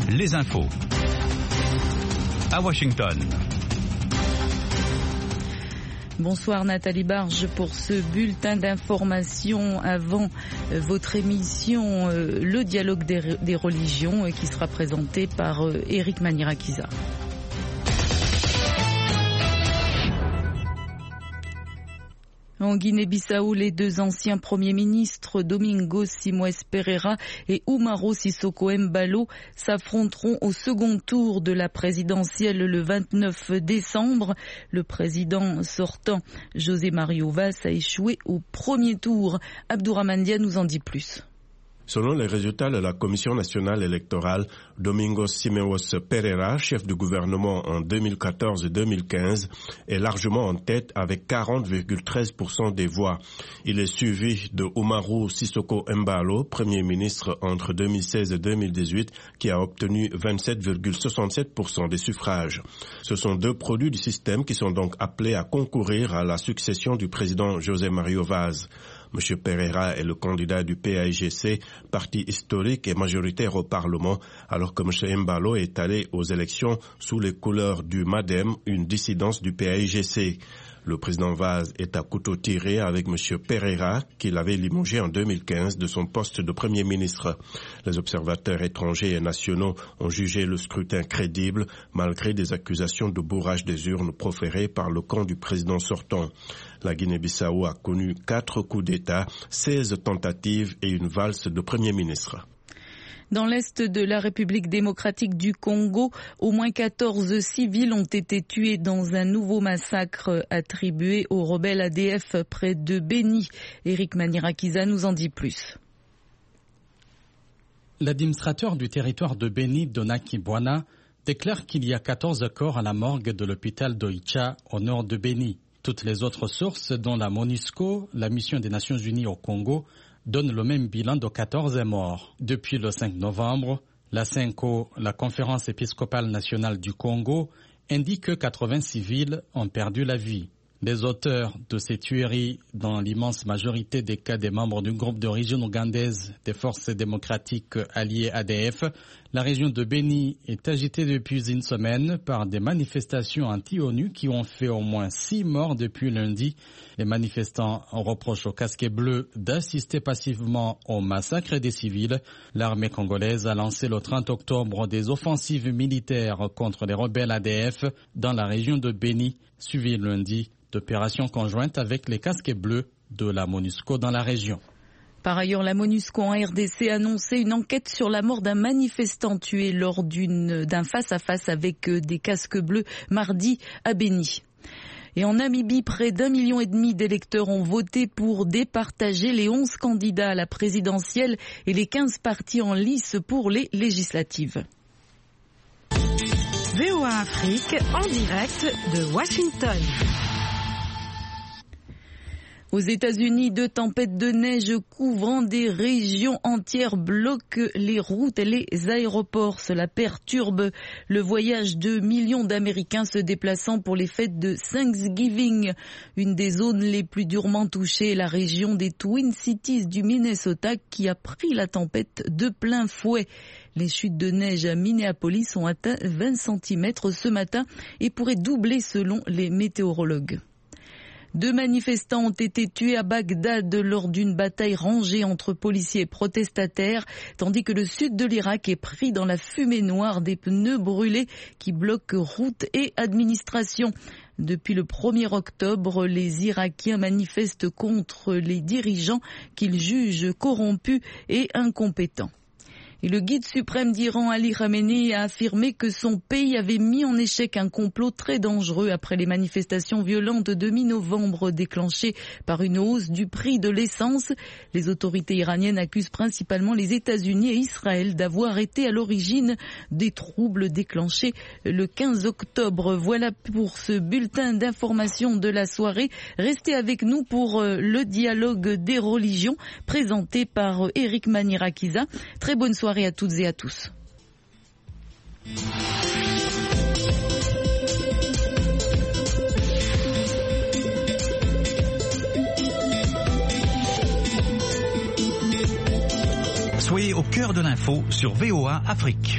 les infos. À Washington. Bonsoir Nathalie Barge pour ce bulletin d'information avant votre émission Le dialogue des religions qui sera présenté par Éric Manirakiza. En Guinée-Bissau, les deux anciens premiers ministres, Domingos Simoes Pereira et Umaro Sissoko Embalo, s'affronteront au second tour de la présidentielle le 29 décembre. Le président sortant, José Mario Vaz, a échoué au premier tour. Abdourahmane Dia nous en dit plus. Selon les résultats de la Commission nationale électorale, Domingos Simoes Pereira, chef du gouvernement en 2014 et 2015, est largement en tête avec 40,13% des voix. Il est suivi de Umaro Sissoko Embalo, premier ministre entre 2016 et 2018, qui a obtenu 27,67% des suffrages. Ce sont deux produits du système qui sont donc appelés à concourir à la succession du président José Mario Vaz. M. Pereira est le candidat du PAIGC, parti historique et majoritaire au Parlement, alors que M. Embalo est allé aux élections sous les couleurs du MADEM, une dissidence du PAIGC. Le président Vaz est à couteau tiré avec M. Pereira, qu'il avait limogé en 2015 de son poste de Premier ministre. Les observateurs étrangers et nationaux ont jugé le scrutin crédible, malgré des accusations de bourrage des urnes proférées par le camp du président sortant. La Guinée-Bissau a connu 4 coups d'État, 16 tentatives et une valse de Premier ministre. Dans l'est de la République démocratique du Congo, au moins 14 civils ont été tués dans un nouveau massacre attribué aux rebelles ADF près de Beni. Éric Manirakiza nous en dit plus. L'administrateur du territoire de Beni, Donaki Bwana, déclare qu'il y a 14 corps à la morgue de l'hôpital d'Oicha au nord de Beni. Toutes les autres sources, dont la MONUSCO, la mission des Nations Unies au Congo, donnent le même bilan de 14 morts. Depuis le 5 novembre, la CENCO, la Conférence épiscopale nationale du Congo, indique que 80 civils ont perdu la vie. Les auteurs de ces tueries, dans l'immense majorité des cas des membres du groupe d'origine ougandaise des forces démocratiques alliées ADF, la région de Beni est agitée depuis une semaine par des manifestations anti-ONU qui ont fait au moins 6 morts depuis lundi. Les manifestants reprochent aux casquets bleus d'assister passivement au massacre des civils. L'armée congolaise a lancé le 30 octobre des offensives militaires contre les rebelles ADF dans la région de Beni, suivi lundi d'opérations conjointes avec les casquets bleus de la MONUSCO dans la région. Par ailleurs, la MONUSCO en RDC a annoncé une enquête sur la mort d'un manifestant tué lors d'un face-à-face avec des casques bleus mardi à Beni. Et en Namibie, près d'1,5 million d'électeurs ont voté pour départager les 11 candidats à la présidentielle et les 15 partis en lice pour les législatives. VOA Afrique en direct de Washington. Aux États-Unis, 2 tempêtes de neige couvrant des régions entières bloquent les routes et les aéroports. Cela perturbe le voyage de millions d'Américains se déplaçant pour les fêtes de Thanksgiving. Une des zones les plus durement touchées est la région des Twin Cities du Minnesota qui a pris la tempête de plein fouet. Les chutes de neige à Minneapolis ont atteint 20 cm ce matin et pourraient doubler selon les météorologues. 2 manifestants ont été tués à Bagdad lors d'une bataille rangée entre policiers et protestataires, tandis que le sud de l'Irak est pris dans la fumée noire des pneus brûlés qui bloquent routes et administration. Depuis le 1er octobre, les Irakiens manifestent contre les dirigeants qu'ils jugent corrompus et incompétents. Et le guide suprême d'Iran, Ali Khamenei, a affirmé que son pays avait mis en échec un complot très dangereux après les manifestations violentes de mi-novembre déclenchées par une hausse du prix de l'essence. Les autorités iraniennes accusent principalement les États-Unis et Israël d'avoir été à l'origine des troubles déclenchés le 15 octobre. Voilà pour ce bulletin d'information de la soirée. Restez avec nous pour le dialogue des religions présenté par Éric Manirakiza. Très bonne soirée à toutes et à tous. Soyez au cœur de l'info sur VOA Afrique.